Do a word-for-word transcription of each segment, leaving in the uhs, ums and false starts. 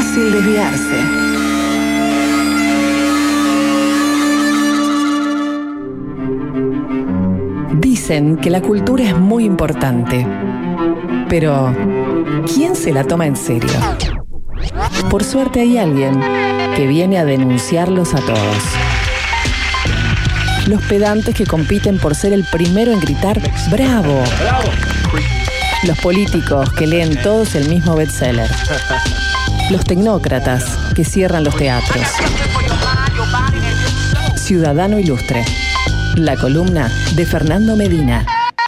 fácil desviarse. Dicen que la cultura es muy importante, pero ¿quién se la toma en serio? Por suerte hay alguien que viene a denunciarlos a todos. Los pedantes que compiten por ser el primero en gritar ¡bravo! ¡Bravo! Los políticos que leen todos el mismo bestseller. Los tecnócratas que cierran los teatros. Ciudadano Ilustre. La columna de Fernando Medina.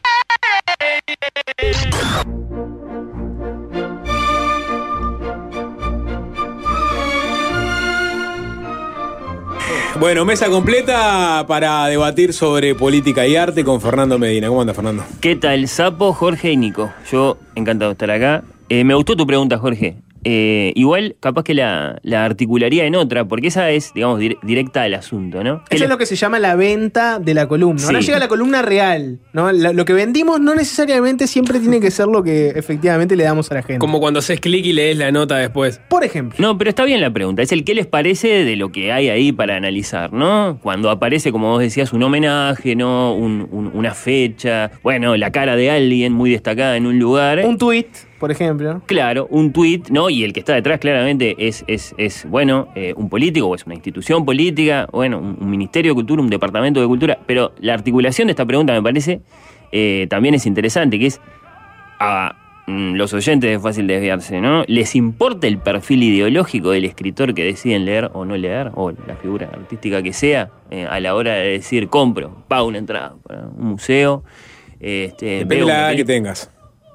Bueno, mesa completa para debatir sobre política y arte con Fernando Medina. ¿Cómo anda, Fernando? ¿Qué tal, Sapo, Jorge y Nico? Yo encantado de estar acá. Eh, me gustó tu pregunta, Jorge. Eh, igual, capaz que la, la articularía en otra, porque esa es, digamos, dir- directa al asunto, ¿no? Eso es lo que se llama la venta de la columna. Sí. Ahora llega la columna real, ¿no? La- lo que vendimos no necesariamente siempre tiene que ser lo que efectivamente le damos a la gente. Como cuando haces clic y lees la nota después. Por ejemplo. No, pero está bien la pregunta. Es el qué les parece de lo que hay ahí para analizar, ¿no? Cuando aparece, como vos decías, un homenaje, ¿no? Un, un- una fecha, bueno, la cara de alguien muy destacada en un lugar. Un tuit, por ejemplo. Claro, un tuit, ¿no? Y el que está detrás claramente es, es, es bueno, eh, un político o es una institución política, bueno, un, un ministerio de cultura, un departamento de cultura. Pero la articulación de esta pregunta me parece eh, también es interesante, que es a mm, los oyentes es fácil desviarse, ¿no? ¿Les importa el perfil ideológico del escritor que deciden leer o no leer, o la figura artística que sea, eh, a la hora de decir compro, pago una entrada para un museo? Este, Depende veo de la una edad peli- que tengas.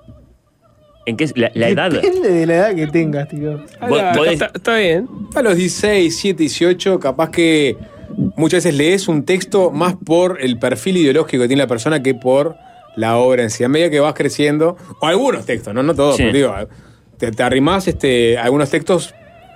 ¿En qué es la, la edad? Depende de la edad que tengas, tío. Vos- Ah, vos Está, está bien. A los dieciséis, diecisiete, dieciocho, capaz que muchas veces lees un texto más por el perfil ideológico que tiene la persona que por la obra en sí. A medida que vas creciendo, o algunos textos, no, no todos, Sí. pero digo, te, te arrimás este, algunos textos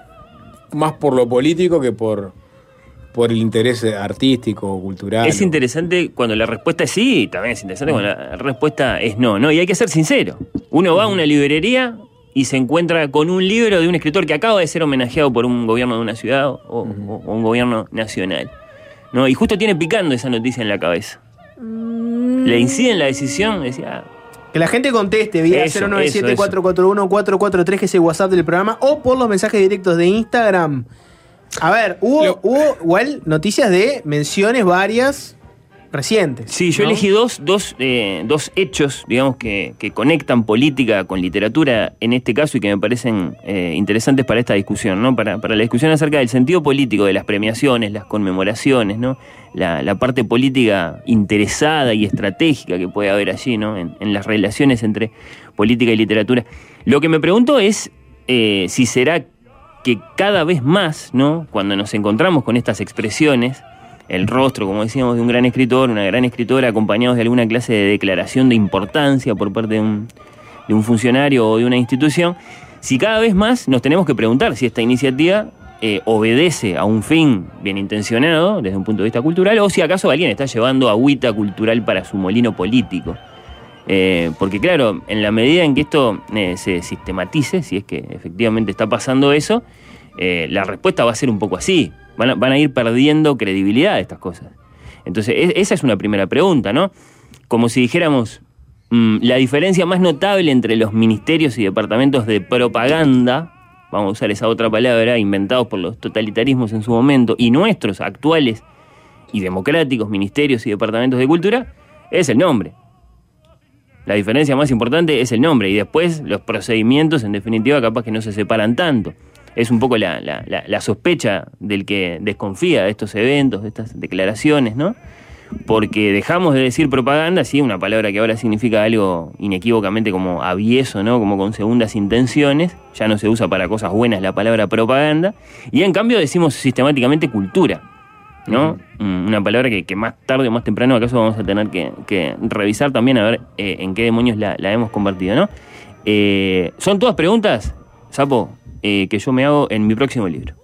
más por lo político que por, por el interés artístico o cultural. Es interesante cuando la respuesta es sí, también es interesante cuando la respuesta es no, ¿no? Y hay que ser sincero. Uno va a una librería y se encuentra con un libro de un escritor que acaba de ser homenajeado por un gobierno de una ciudad o, o- o un gobierno nacional, ¿no? Y justo tiene picando esa noticia en la cabeza. Le incide en la decisión, decía, ah, Que la gente conteste vía Eso, cero nueve siete, eso, cuatro cuatro uno, cuatro cuatro tres, que es el WhatsApp del programa, o por los mensajes directos de Instagram. A ver, hubo, Lo- hubo igual noticias de menciones varias recientes. sí, yo ¿no? elegí dos, dos, eh, dos hechos, digamos, que, que conectan política con literatura en este caso y que me parecen eh, interesantes para esta discusión, ¿no? Para, para la discusión acerca del sentido político de las premiaciones, las conmemoraciones, ¿no? La, la parte política interesada y estratégica que puede haber allí, ¿no? En, en las relaciones entre política y literatura. Lo que me pregunto es eh, si será que cada vez más, ¿no? Cuando nos encontramos con estas expresiones, el rostro, como decíamos, de un gran escritor, una gran escritora, acompañados de alguna clase de declaración de importancia por parte de un, de un funcionario o de una institución, si cada vez más nos tenemos que preguntar si esta iniciativa eh, obedece a un fin bien intencionado desde un punto de vista cultural o si acaso alguien está llevando agüita cultural para su molino político. Eh, porque claro, en la medida en que esto eh, se sistematice, si es que efectivamente está pasando eso, eh, la respuesta va a ser un poco así. Van a, van a ir perdiendo credibilidad estas cosas. Entonces, es, esa es una primera pregunta, ¿no? Como si dijéramos, mmm, la diferencia más notable entre los ministerios y departamentos de propaganda, vamos a usar esa otra palabra, inventados por los totalitarismos en su momento, y nuestros actuales y democráticos ministerios y departamentos de cultura, es el nombre. La diferencia más importante es el nombre, y después los procedimientos, en definitiva, capaz que no se separan tanto. Es un poco la, la, la, la sospecha del que desconfía de estos eventos, de estas declaraciones, ¿no? Porque dejamos de decir propaganda, sí, una palabra que ahora significa algo inequívocamente como avieso, ¿no? Como con segundas intenciones. Ya no se usa para cosas buenas la palabra propaganda. Y en cambio decimos sistemáticamente cultura, ¿no? Uh-huh. Una palabra que, que más tarde o más temprano acaso vamos a tener que, que revisar también a ver eh, en qué demonios la, la hemos convertido, ¿no? Eh, son todas preguntas, Sapo, Eh, que yo me hago en mi próximo libro.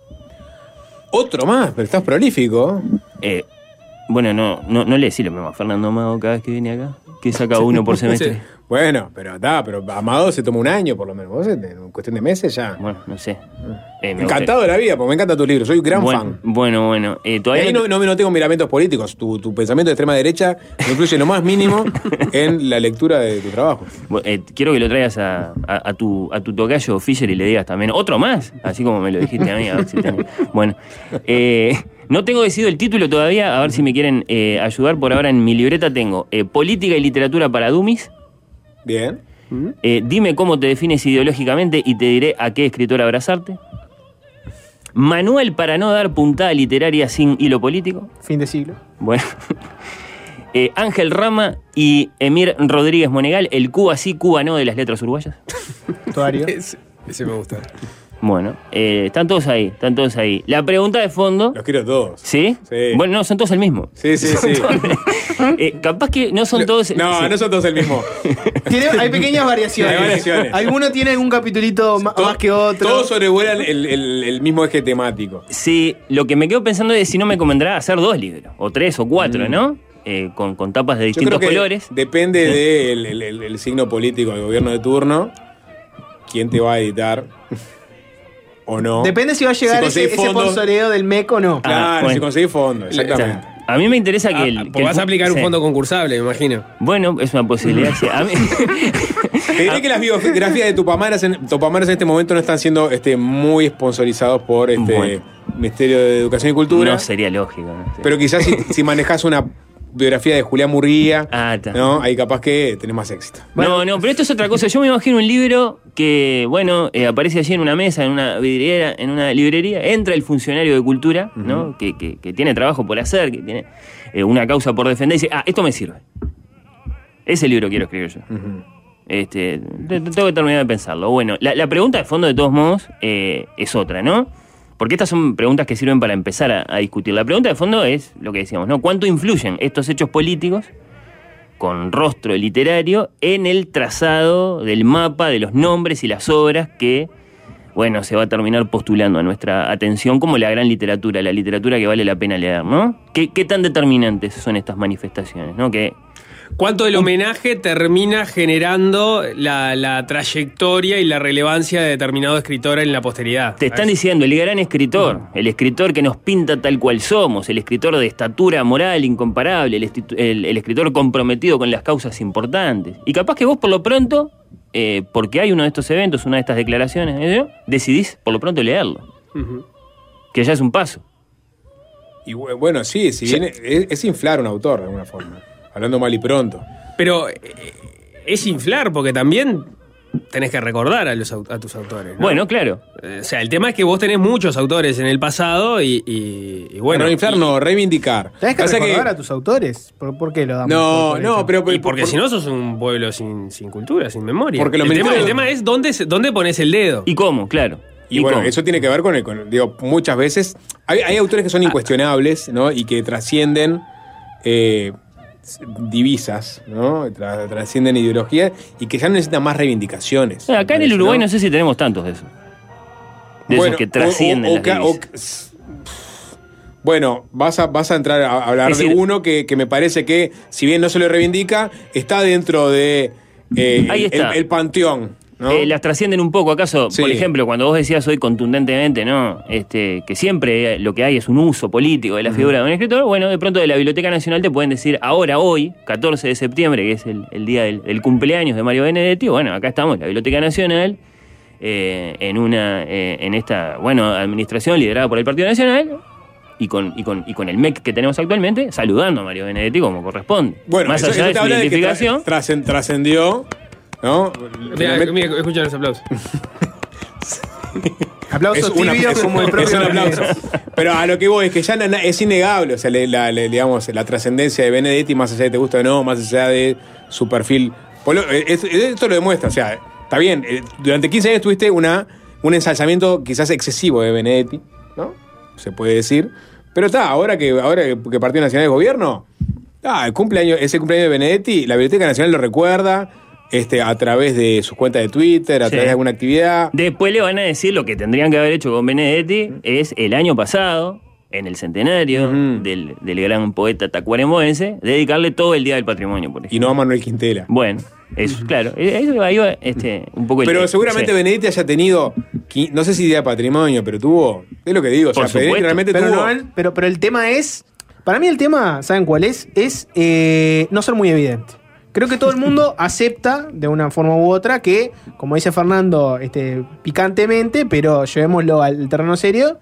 Otro más, pero estás prolífico. Eh, bueno, no, no, no le decirle a Fernando Mago cada vez que viene acá, que saca uno por semestre. Sí. Bueno, pero está, pero Amado se toma un año por lo menos. Vos en cuestión de meses ya. Bueno, no sé. Eh, me Encantado de la vida, porque me encantan tus libros. Soy un gran bueno, fan. Bueno, bueno. Eh, Y todavía ahí no, no, no tengo miramientos políticos. Tu, tu pensamiento de extrema derecha no influye lo más mínimo en la lectura de tu trabajo. Eh, quiero que lo traigas a, a, a tu a tu tocayo Fischer y le digas también otro más, así como me lo dijiste a mí. A ver si tenés. Bueno, eh, no tengo decidido el título todavía, a ver si me quieren eh, ayudar. Por ahora en mi libreta tengo eh, Política y Literatura para Dummies. Bien. Eh, dime cómo te defines ideológicamente y te diré a qué escritor abrazarte. Manual para no dar puntada literaria sin hilo político. Fin de siglo. Bueno. Eh, Ángel Rama y Emir Rodríguez Monegal, el Cuba sí, Cuba no de las letras uruguayas. Tuario. Ese, ese me gusta. Bueno, eh, están todos ahí, están todos ahí. La pregunta de fondo... Los quiero todos. ¿Sí? Sí. Bueno, no, son todos el mismo. Sí, sí, sí. Eh, capaz que no son todos... No, sí. no son todos el mismo. Tiene- hay pequeñas variaciones. Hay variaciones. Alguno tiene algún capitulito ma- Todo- más que otro. Todos sobrevuelan el, el, el mismo eje temático. Sí, lo que me quedo pensando es si no me convendrá hacer dos libros, o tres o cuatro, ¿no? Eh, con, con tapas de Yo creo distintos que colores. depende del el, el, el signo político del gobierno de turno, quién te va a editar o no. Depende si va a llegar Si ese, conseguís ese fondos- sponsoreo del M E C o no. Claro, Ah, bueno. si conseguís fondos, O sea, exactamente. a mí me interesa que Ah, el... porque que el vas a fu- aplicar un sí. fondo concursable, me imagino. Bueno, es una posibilidad. Sí. A mí... Te diré que las biografías de Tupamaras en, Tupamaras en este momento no están siendo este, muy sponsorizados por este Bueno. Ministerio de Educación y Cultura. No sería lógico. ¿no? Sí. Pero quizás si, si manejás una biografía de Julián Murguía, Ah, está. ¿no? Ahí capaz que tenés más éxito. No, no, pero esto es otra cosa. Yo me imagino un libro que, bueno, eh, aparece allí en una mesa, en una vidriera, en una librería, entra el funcionario de cultura, ¿no? Que, que, que tiene trabajo por hacer, que tiene eh, una causa por defender, y dice, ah, esto me sirve. Ese libro quiero escribir yo. Ujú. Este, te- te- tengo que terminar de pensarlo. Bueno, la, la pregunta de fondo, de todos modos, eh, es otra, ¿no? Porque estas son preguntas que sirven para empezar a, a discutir. La pregunta de fondo es lo que decíamos, ¿no? ¿Cuánto influyen estos hechos políticos con rostro literario en el trazado del mapa de los nombres y las obras que, bueno, se va a terminar postulando a nuestra atención como la gran literatura, la literatura que vale la pena leer, ¿no? ¿Qué, qué tan determinantes son estas manifestaciones, ¿no? Que ¿Cuánto del homenaje termina generando la, la trayectoria y la relevancia de determinado escritor en la posteridad? te están diciendo el gran escritor, el escritor que nos pinta tal cual somos, el escritor de estatura moral incomparable, el, esti- el- el escritor comprometido con las causas importantes. Y capaz que vos por lo pronto, eh, porque hay uno de estos eventos, una de estas declaraciones, ¿eh? decidís por lo pronto leerlo, Ujú. que ya es un paso. Y bu- bueno, sí, si bien es, es inflar un autor de alguna forma. Hablando mal y pronto. Pero eh, es inflar, porque también tenés que recordar a, los, au- a tus autores, ¿no? Bueno, claro. Eh, O sea, el tema es que vos tenés muchos autores en el pasado y, y- y bueno. Bueno, no inflar, y- no, reivindicar. ¿Tenés que Pasa recordar a tus autores? ¿Por, por qué lo damos? No, por no, hecho? pero... y porque por- si no sos un pueblo sin, sin cultura, sin memoria. Porque los el, tema, ministerios- el tema es dónde, se- dónde pones el dedo. ¿Y cómo? Claro. Y bueno, cómo? eso tiene que ver con el, con- digo, muchas veces hay, hay autores que son incuestionables, ¿no? Y que trascienden eh, divisas, ¿no? Tra- trascienden ideologías y que ya no necesitan más reivindicaciones. Eh, Acá en me el parece, Uruguay no ¿no? sé si tenemos tantos de esos. De Bueno, esos que trascienden o- o- las o que- o divisas. que- Bueno, vas a, vas a entrar a hablar Es decir- de uno que, que me parece que, si bien no se lo reivindica, está dentro de eh, Ahí el, está. el panteón, ¿no? Eh, las trascienden un poco. ¿Acaso, Sí. por ejemplo, cuando vos decías hoy contundentemente, ¿no? Este, que siempre lo que hay es un uso político de la figura de un escritor, bueno, de pronto de la Biblioteca Nacional te pueden decir, ahora, hoy, catorce de septiembre, que es el, el día del, del cumpleaños de Mario Benedetti, bueno, acá estamos, la Biblioteca Nacional, eh, en una, eh, en esta, bueno, administración liderada por el Partido Nacional, y con, y con, y con el M E C que tenemos actualmente, saludando a Mario Benedetti como corresponde. Bueno, Más eso, allá eso de te su habla de que identificación. tra- trascen- trascendió, ¿no? Mira, Finalmente- mira, escucha los aplausos. Aplausos Es una- tibios es un- como el propio es un aplauso. Pero a lo que voy es que ya na- na- es innegable, o sea, le- la, le- digamos, la trascendencia de Benedetti, más allá de te gusta o no, más allá de su perfil. polo- eh, es- Esto lo demuestra, o sea, está bien, eh, durante quince años tuviste una, un ensalzamiento quizás excesivo de Benedetti, ¿no? Se puede decir. Pero está, ahora que, ahora que que Partido Nacional es gobierno, ah, el cumpleaños, ese cumpleaños de Benedetti, la Biblioteca Nacional lo recuerda. Este, a través de sus cuentas de Twitter, a Sí. través de alguna actividad. Después le van a decir lo que tendrían que haber hecho con Benedetti es el año pasado, en el centenario uh-huh. del, del gran poeta tacuarembóense, dedicarle todo el Día del Patrimonio, por ejemplo. Y no a Manuel Quintela. Bueno, eso, uh-huh. claro. Eso ahí va este, un poco el Pero el, seguramente sí. Benedetti haya tenido, no sé si Día de Patrimonio, pero tuvo, es lo que digo, por o sea, Benedetti realmente pero, tuvo... no, pero, pero el tema es, para mí el tema, ¿saben cuál es? Es eh, no ser muy evidente. Creo que todo el mundo acepta de una forma u otra que, como dice Fernando, este, picantemente, pero llevémoslo al terreno serio,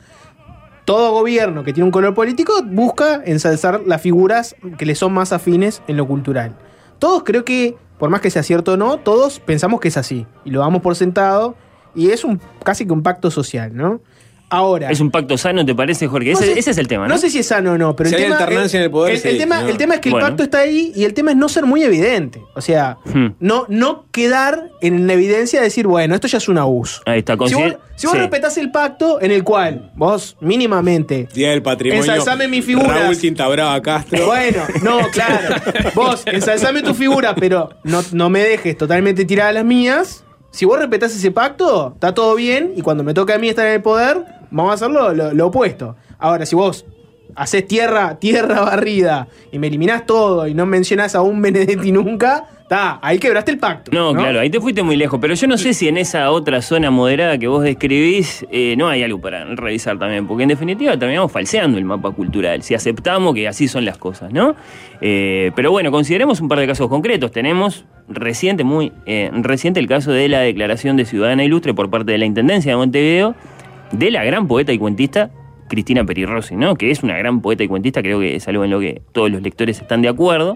todo gobierno que tiene un color político busca ensalzar las figuras que le son más afines en lo cultural. Todos creo que, por más que sea cierto o no, todos pensamos que es así. Y lo damos por sentado. Y es un casi que un pacto social, ¿no? Ahora... ¿Es un pacto sano, te parece, Jorge? No ese, sé, ese es el tema, ¿no? No sé si es sano o no, pero si el hay tema... alternancia el, en el poder, el, sí, el, tema, no. el tema es que Bueno. el pacto está ahí y el tema es no ser muy evidente. O sea, hmm. no, no quedar en la evidencia de decir, bueno, esto ya es un abuso. Ahí está. Si Consider- vos, si vos sí. respetás el pacto en el cual vos mínimamente... Día del Patrimonio. Ensalzame mis figuras. Raúl Quintabrava Castro. Bueno, no, claro. Vos ensalzame tu figura, pero no, no me dejes totalmente tirada las mías. Si vos respetás ese pacto, está todo bien. Y cuando me toca a mí estar en el poder, vamos a hacer lo, lo, lo opuesto. Ahora, si vos hacés tierra, tierra barrida y me eliminás todo y no mencionás a un Benedetti nunca, está, ahí quebraste el pacto. No, ¿no? claro, ahí te fuiste muy lejos. Pero yo no sé si en esa otra zona moderada que vos describís eh, no hay algo para revisar también. Porque en definitiva terminamos falseando el mapa cultural. Si aceptamos que así son las cosas, ¿no? Eh, pero bueno, consideremos un par de casos concretos. Tenemos reciente, muy eh, reciente, el caso de la declaración de ciudadana ilustre por parte de la Intendencia de Montevideo de la gran poeta y cuentista Cristina Peri Rossi, ¿no? Que es una gran poeta y cuentista, creo que es algo en lo que todos los lectores están de acuerdo.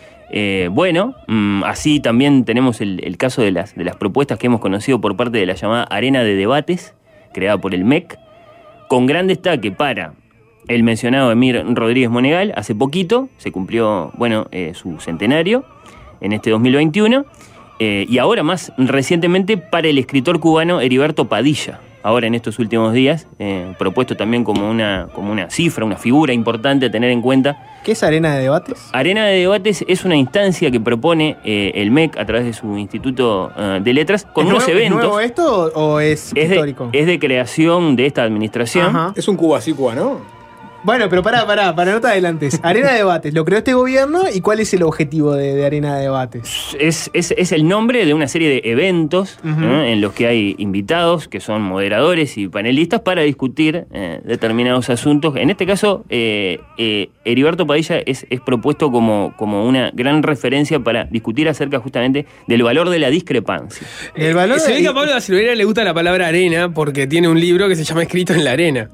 Eh, bueno, mmm, así también tenemos el, el caso de las, de las propuestas que hemos conocido por parte de la llamada Arena de Debates, creada por el M E C, con gran destaque para el mencionado Emir Rodríguez Monegal. Hace poquito se cumplió, bueno, eh, su centenario en este dos mil veintiuno, eh, y ahora más recientemente para el escritor cubano Heriberto Padilla, ahora en estos últimos días, eh, propuesto también como una, como una cifra, una figura importante a tener en cuenta. ¿Qué es Arena de Debates? Arena de Debates es una instancia que propone eh, el M E C a través de su Instituto uh, de Letras, con ¿Es unos nuevo, eventos. ¿Es nuevo esto o es, es histórico? De, es de creación de esta administración. Ajá. Es un Cuba así, Cuba, ¿no? Bueno, pero pará, pará, para no te adelantes. Arena de Debates, ¿lo creó este gobierno? ¿Y cuál es el objetivo de, de Arena de Debates? Es, es, es el nombre de una serie de eventos Uh-huh. ¿no? en los que hay invitados, que son moderadores y panelistas, para discutir eh, determinados asuntos. En este caso, eh, eh, Heriberto Padilla es, es propuesto como, como una gran referencia para discutir acerca justamente del valor de la discrepancia. El valor Se de- ve que a Pablo da Silveira le gusta la palabra arena porque tiene un libro que se llama Escrito en la Arena,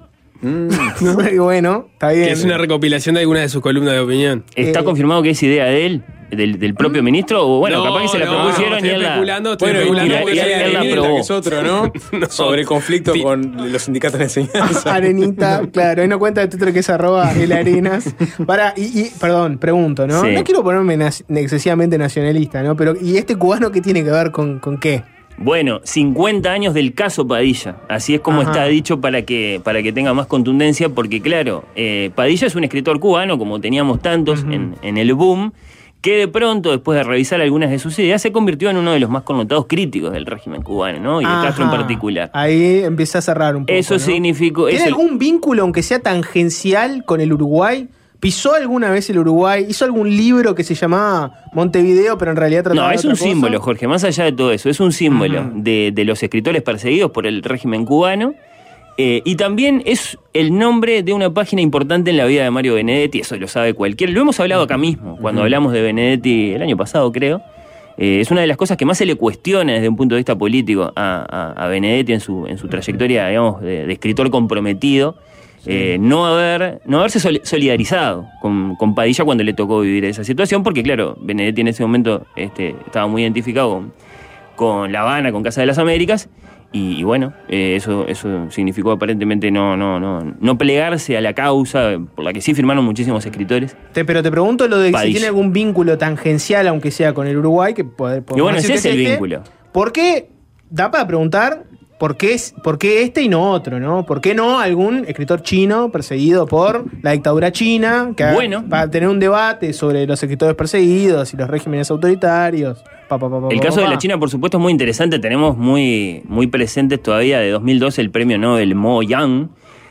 Bueno, está bien. que es una recopilación de algunas de sus columnas de opinión. ¿Está Eh, confirmado que es idea de él, del, del propio ministro? O bueno, No, capaz que se la no, propusieron no, y estoy él la... especulando, estoy Bueno, y, especulando la, porque y soy hay él la Arenita, aprobó. que es otro, ¿no? Sobre conflicto Pi- con los sindicatos de enseñanza. Arenita, claro, ahí no cuenta de Twitter que es arroba el Arenas. Para, y, y, perdón, pregunto, ¿no? Sí. No quiero ponerme nac- excesivamente nacionalista, ¿no? Pero, ¿y este cubano qué tiene que ver con, con qué? Bueno, cincuenta años del caso Padilla. Así es como Ajá. está dicho para que, para que tenga más contundencia, porque claro, eh, Padilla es un escritor cubano, como teníamos tantos Ujú. en, en el boom, que de pronto, después de revisar algunas de sus ideas, se convirtió en uno de los más connotados críticos del régimen cubano, ¿no? Y de Castro en Ajá. particular. Ahí empieza a cerrar un poco. Eso ¿no? significó... ¿Tiene eso- algún vínculo, aunque sea tangencial, con el Uruguay? ¿Pisó alguna vez el Uruguay? ¿Hizo algún libro que se llamaba Montevideo, pero en realidad trataba No, de es otra un cosa? símbolo, Jorge, más allá de todo eso, es un símbolo Ujú. de, de los escritores perseguidos por el régimen cubano, eh, y también es el nombre de una página importante en la vida de Mario Benedetti, eso lo sabe cualquiera. Lo hemos hablado acá mismo, cuando hablamos de Benedetti el año pasado, creo. Eh, es una de las cosas que más se le cuestiona desde un punto de vista político a, a, a Benedetti en su, en su trayectoria, digamos, de, de escritor comprometido. Eh, no haber no haberse sol- solidarizado con, con Padilla cuando le tocó vivir esa situación, porque claro, Benedetti en ese momento este, estaba muy identificado con, con La Habana, con Casa de las Américas, y, y bueno, eh, eso, eso significó aparentemente no, no, no, no plegarse a la causa, por la que sí firmaron muchísimos escritores. Te- pero te pregunto lo de si Padilla. tiene algún vínculo tangencial, aunque sea con el Uruguay, que poder, Y bueno, ese es el vínculo. ¿Por qué? Da para preguntar por qué, es, por qué este y no otro, ¿no? ¿Por qué no algún escritor chino perseguido por la dictadura china? Que Bueno. va a tener un debate sobre los escritores perseguidos y los regímenes autoritarios. Pa, pa, pa, pa, El pa, caso pa, de pa. la China, por supuesto, es muy interesante. Tenemos muy, muy presentes todavía de dos mil doce el premio Nobel Mo Yan,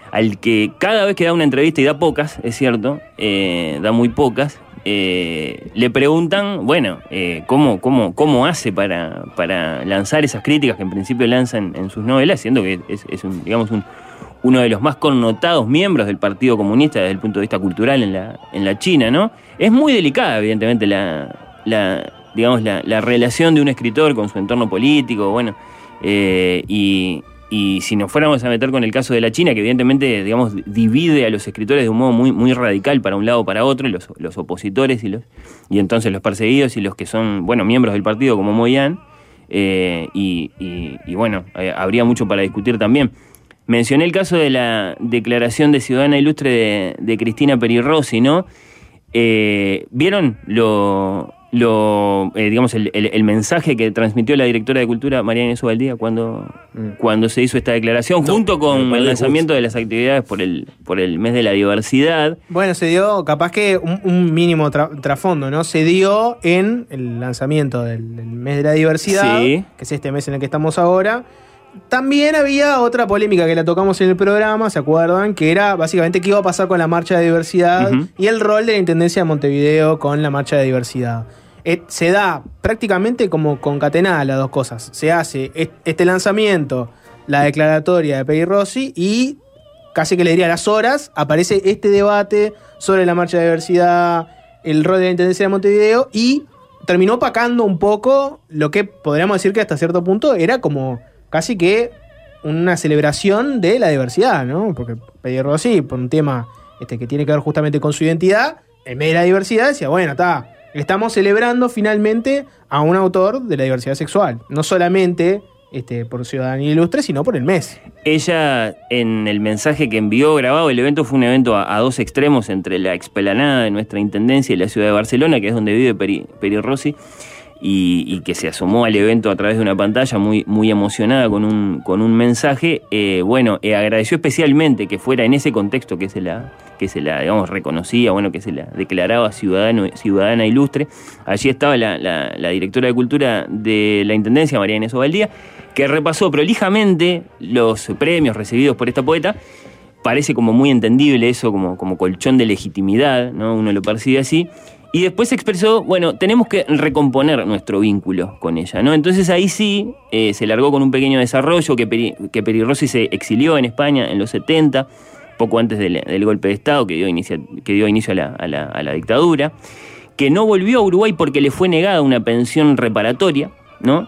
al que cada vez que da una entrevista, y da pocas, es cierto, eh, da muy pocas, eh, le preguntan, bueno, eh, ¿cómo, cómo, cómo hace para, para lanzar esas críticas que en principio lanzan en sus novelas, siendo que es, es un, digamos, un, uno de los más connotados miembros del Partido Comunista desde el punto de vista cultural en la, en la China, ¿no? Es muy delicada, evidentemente, la, la, digamos, la, la relación de un escritor con su entorno político, bueno, eh, y... Y si nos fuéramos a meter con el caso de la China, que evidentemente, digamos, divide a los escritores de un modo muy, muy radical para un lado o para otro, y los, los opositores y los y entonces los perseguidos y los que son, bueno, miembros del partido como Mo Yan, eh, y, y, y bueno, eh, habría mucho para discutir también. Mencioné el caso de la declaración de ciudadana ilustre de, de Cristina Peri Rossi, ¿no? Eh, ¿Vieron lo... lo eh, digamos el, el, el mensaje que transmitió la directora de Cultura María Inés Ovaldía cuando, mm. cuando se hizo esta declaración, no, junto con el lanzamiento de las actividades por el por el mes de la diversidad? Bueno, se dio capaz que un, un mínimo tra- trasfondo, ¿no? Se dio en el lanzamiento del, del mes de la diversidad, sí, que es este mes en el que estamos ahora. También había otra polémica que la tocamos en el programa, ¿se acuerdan? Que era básicamente qué iba a pasar con la marcha de diversidad, uh-huh, y el rol de la Intendencia de Montevideo con la marcha de diversidad. Eh, se da prácticamente como concatenada las dos cosas. Se hace este lanzamiento, la declaratoria de Peri Rossi, y casi que le diría a las horas aparece este debate sobre la marcha de diversidad, el rol de la Intendencia de Montevideo, y terminó opacando un poco lo que podríamos decir que hasta cierto punto era como casi que una celebración de la diversidad, ¿no? Porque Peri Rossi, por un tema este, que tiene que ver justamente con su identidad, en medio de la diversidad decía, bueno, está, estamos celebrando finalmente a un autor de la diversidad sexual. No solamente este, por Ciudadanía Ilustre, sino por el mes. Ella, en el mensaje que envió grabado, el evento fue un evento a, a dos extremos entre la explanada de nuestra intendencia y la ciudad de Barcelona, que es donde vive Peri, Peri Rossi, Y, y que se asomó al evento a través de una pantalla muy, muy emocionada con un, con un mensaje. Eh, bueno, eh, agradeció especialmente que fuera en ese contexto que se la, que se la digamos, reconocía, bueno, que se la declaraba ciudadano, ciudadana ilustre. Allí estaba la, la, la directora de Cultura de la Intendencia, María Inés Ovaldía, que repasó prolijamente los premios recibidos por esta poeta. Parece como muy entendible eso, como, como colchón de legitimidad, ¿no? Uno lo percibe así. Y después expresó, bueno, tenemos que recomponer nuestro vínculo con ella, ¿no? Entonces ahí sí eh, se largó con un pequeño desarrollo, que Peri, que Peri Rossi se exilió en España en los setenta, poco antes del, del golpe de Estado que dio inicio, que dio inicio a la, a, la, a la dictadura, que no volvió a Uruguay porque le fue negada una pensión reparatoria, ¿no?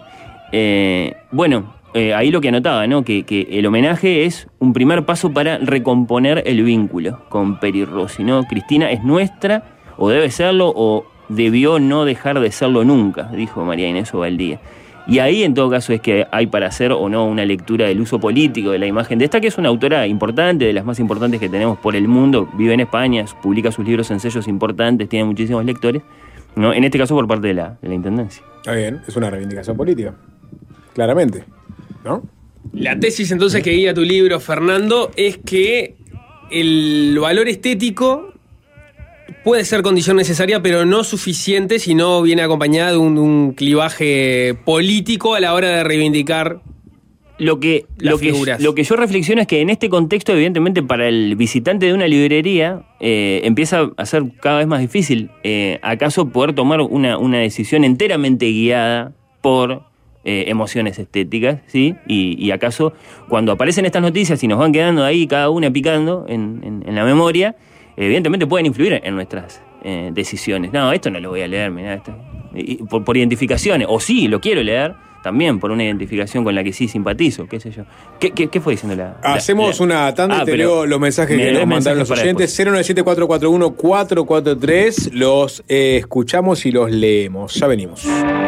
Eh, bueno, eh, ahí lo que anotaba, ¿no? Que, que el homenaje es un primer paso para recomponer el vínculo con Peri Rossi, ¿no? Cristina es nuestra, o debe serlo, o debió no dejar de serlo nunca, dijo María Inés Ovaldía. Y ahí, en todo caso, es que hay para hacer o no una lectura del uso político de la imagen de esta, que es una autora importante, de las más importantes que tenemos por el mundo, vive en España, publica sus libros en sellos importantes, tiene muchísimos lectores, ¿no? En este caso por parte de la, de la Intendencia. Está bien, es una reivindicación política, claramente, ¿no? La tesis entonces que guía tu libro, Fernando, es que el valor estético puede ser condición necesaria, pero no suficiente si no viene acompañada de un, de un clivaje político a la hora de reivindicar lo que, las lo que, figuras. Lo que yo reflexiono es que en este contexto, evidentemente, para el visitante de una librería, eh, empieza a ser cada vez más difícil, eh, acaso poder tomar una, una decisión enteramente guiada por eh, emociones estéticas, ¿sí? Y, y acaso, cuando aparecen estas noticias y nos van quedando ahí cada una picando en, en, en la memoria, evidentemente pueden influir en nuestras eh, decisiones. No, esto no lo voy a leer, mirá, esto, y, por, por identificaciones, o sí, lo quiero leer, también por una identificación con la que sí simpatizo, qué sé yo. ¿Qué, qué, qué fue diciendo la...? Hacemos la, una tanda ah, y te leo los mensajes que nos mandaron los oyentes. cero nueve siete cuatro cuatro uno cuatro cuatro tres, los eh, escuchamos y los leemos. Ya venimos.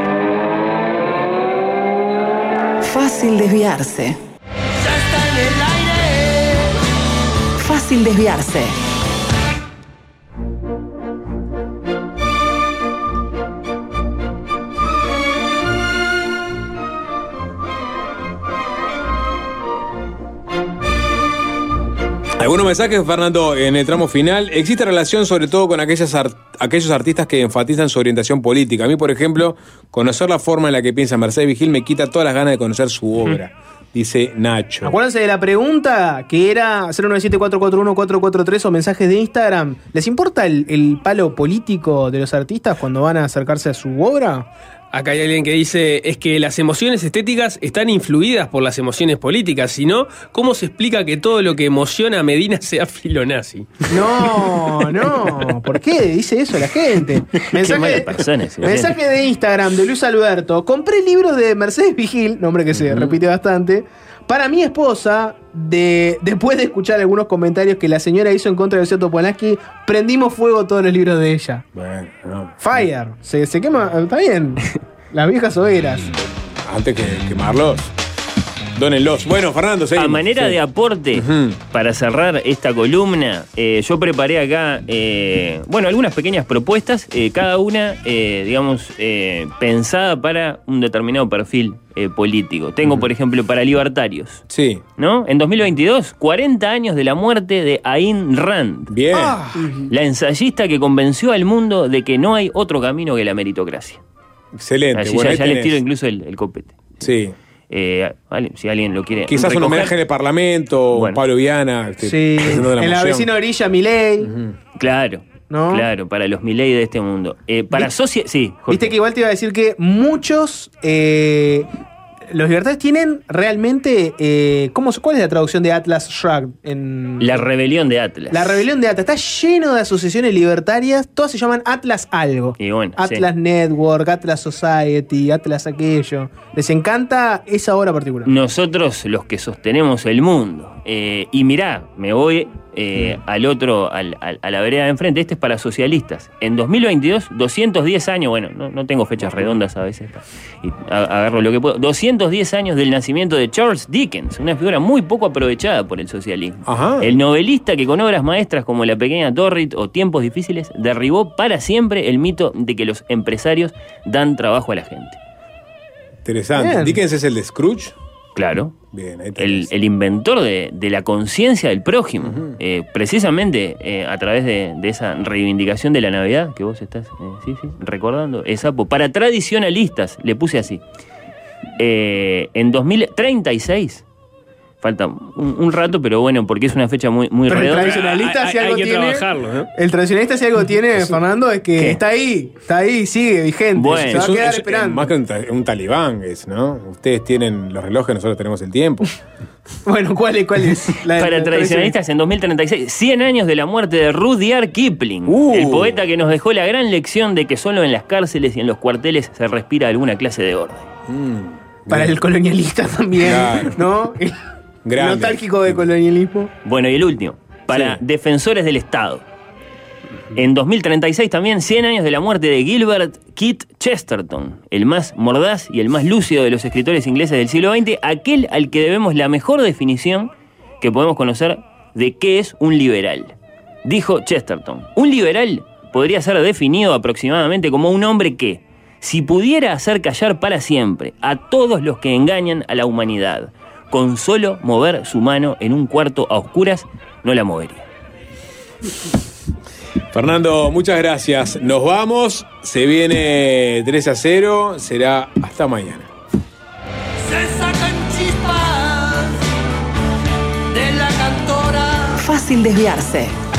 Fácil desviarse. Ya está en el aire. Fácil desviarse. Algunos mensajes, Fernando, en el tramo final. Existe relación sobre todo con aquellas art- aquellos artistas que enfatizan su orientación política. A mí, por ejemplo, conocer la forma en la que piensa Mercedes Vigil me quita todas las ganas de conocer su obra. dice Nacho. Acuérdense de la pregunta que era cero nueve siete cuatro cuatro uno cuatro cuatro tres o mensajes de Instagram. ¿Les importa el, el palo político de los artistas cuando van a acercarse a su obra? Acá hay alguien que dice, es que las emociones estéticas están influidas por las emociones políticas, si no, ¿cómo se explica que todo lo que emociona a Medina sea filonazi? No, no, ¿por qué dice eso la gente? Mensaje, mala persona ese, mensaje de Instagram de Luis Alberto. Compré libros de Mercedes Vigil, nombre que se uh-huh. repite bastante, para mi esposa. De, después de escuchar algunos comentarios que la señora hizo en contra de Luciano Polanski, prendimos fuego todos los libros de ella. Bueno, no. Fire, se, se quema, está bien. Las viejas hogueras. Antes que quemarlos, dónenlos. Bueno, Fernando, seguimos. A manera sí. de aporte, uh-huh. para cerrar esta columna, eh, yo preparé acá, eh, bueno, algunas pequeñas propuestas, eh, cada una, eh, digamos, eh, pensada para un determinado perfil eh, político. Tengo, uh-huh. por ejemplo, para libertarios. Sí. ¿No? En dos mil veintidós, cuarenta años de la muerte de Ayn Rand. Bien. Ah, la ensayista que convenció al mundo de que no hay otro camino que la meritocracia. Excelente. Así bueno, ya, ya les les tiro incluso el, el copete. Sí. Eh, si alguien lo quiere. Quizás recoger. un homenaje en el Parlamento, bueno. Pablo Viana. Este, sí, la en la vecina orilla Milei. Uh-huh. Claro. ¿No? Claro, para los Milei de este mundo. Eh, para sociedad. Sí, Jorge. Viste que igual te iba a decir que muchos. Eh, los libertarios tienen realmente. Eh, ¿cómo, ¿Cuál es la traducción de Atlas Shrugged? En, la rebelión de Atlas. La rebelión de Atlas. Está lleno de asociaciones libertarias. Todas se llaman Atlas algo. Y bueno, Atlas sí. Network, Atlas Society, Atlas aquello. Les encanta esa obra particular. Nosotros, los que sostenemos el mundo. Eh, y mirá, me voy eh, mm. al otro, al, al, a la vereda de enfrente. Este es para socialistas. En dos mil veintidós, doscientos diez años, bueno, no, no tengo fechas redondas a veces, y agarro lo que puedo. doscientos diez años del nacimiento de Charles Dickens, una figura muy poco aprovechada por el socialismo. Ajá. El novelista que con obras maestras como La pequeña Dorrit o Tiempos difíciles derribó para siempre el mito de que los empresarios dan trabajo a la gente. Interesante. Bien. ¿Dickens es el de Scrooge? Claro. Bien, ahí el, el inventor de, de la conciencia del prójimo. Uh-huh. Eh, precisamente eh, a través de, de esa reivindicación de la Navidad que vos estás eh, sí, sí, recordando, Esapo. Para tradicionalistas, le puse así. Eh, en dos mil treinta y seis, falta un, un rato, pero bueno, porque es una fecha muy, muy pero redonda. El tradicionalista, si hay, algo hay que tiene, trabajarlo, ¿no? El tradicionalista, si algo tiene, Eso. Fernando, es que ¿Qué? está ahí, está ahí, sigue vigente. Bueno, se va a un- quedar es- esperando. más que un, ta- un talibán es, ¿no? Ustedes tienen los relojes, nosotros tenemos el tiempo. Bueno, ¿cuál es? ¿Cuál es? La- Para la tradicionalistas, en dos mil treinta y seis, cien años de la muerte de Rudyard Kipling, Uh. el poeta que nos dejó la gran lección de que solo en las cárceles y en los cuarteles se respira alguna clase de orden. Mm, Para bien. el colonialista también, Claro. ¿no? El Grande. nostálgico de colonialismo. Bueno, y el último, para Sí. defensores del Estado. En dos mil treinta y seis también, cien años de la muerte de Gilbert Keith Chesterton, el más mordaz y el más lúcido de los escritores ingleses del siglo veinte, aquel al que debemos la mejor definición que podemos conocer de qué es un liberal. Dijo Chesterton, un liberal podría ser definido aproximadamente como un hombre que, si pudiera hacer callar para siempre a todos los que engañan a la humanidad, con solo mover su mano en un cuarto a oscuras, no la movería. Fernando, muchas gracias. Nos vamos. Se viene tres a cero. Será hasta mañana. Se sacan chispas de la cantora. Fácil desviarse.